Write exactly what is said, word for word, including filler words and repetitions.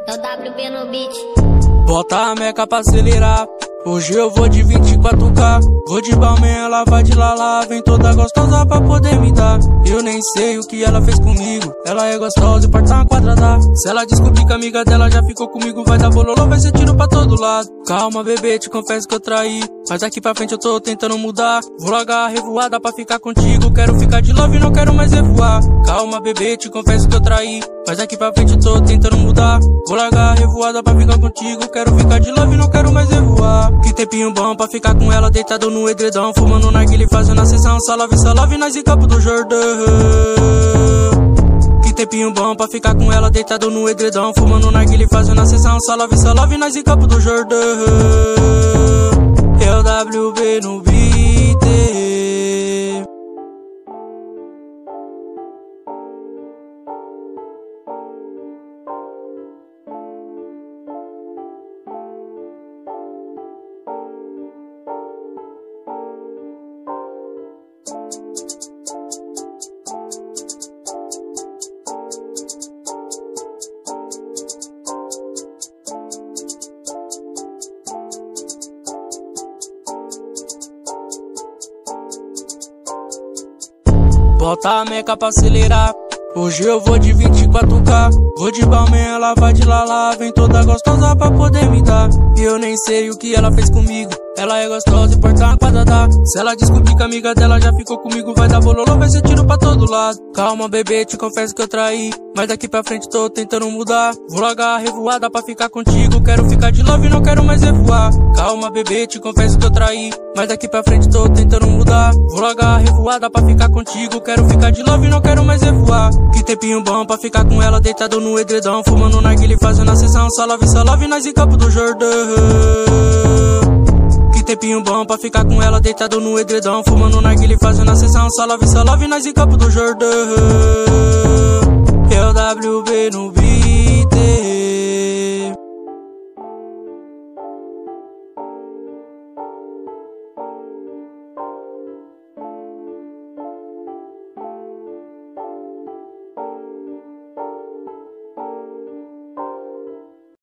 É o W B no beat. Bota a meca pra acelerar. Hoje eu vou de vinte e quatro K. Vou de Balmain, ela vai de Lala. Vem toda gostosa pra poder me dar. Eu nem sei o que ela fez comigo. Ela é gostosa e porta uma quadrada. Se ela descobrir que a amiga dela já ficou comigo, vai dar bololô, vai ser tiro pra todo lado. Calma, bebê, te confesso que eu traí. Mas daqui pra frente eu tô tentando mudar. Vou largar a revoada pra ficar contigo. Quero ficar de love e não quero mais revoar. Calma, bebê, te confesso que eu traí. Mas daqui pra frente eu tô tentando mudar. Vou largar a revoada pra ficar contigo. Quero ficar de love e não quero mais revoar. Que tempinho bom pra ficar com ela deitado no edredom, fumando narguilha e fazendo a sessão. Salve, salve, nós em Campo do Jordão. Que tempinho bom pra ficar com ela deitado no edredom, fumando narguilha e fazendo a sessão. Salve, salve, nós em Campo do Jordão. É o W B no beat. Bota a meca pra acelerar. Hoje eu vou de vinte e quatro K. Vou de Balmain, ela vai de Lala. Vem toda gostosa pra poder me dar. E eu nem sei o que ela fez comigo. Ela é gostosa e porta uma quadrada. Se ela descobrir que a amiga dela já ficou comigo, vai dar bololô, vai ser tiro pra todo lado. Calma, bebê, te confesso que eu traí. Mas daqui pra frente tô tentando mudar. Vou largar a revoada pra ficar contigo. Quero ficar de love e não quero mais revoar. Calma, bebê, te confesso que eu traí. Mas daqui pra frente tô tentando mudar. Vou largar a revoada pra ficar contigo. Quero ficar de love e não quero mais revoar. Que tempinho bom pra ficar com ela deitado no edredom, fumando narguilha e fazendo a sessão. Salve, salve, nós em Campo do Jordão. Que tempinho bom pra ficar com ela deitado no edredom, fumando narguilha e fazendo a sessão. Salve, salve, nós em Campo do Jordão. É o W B no beat.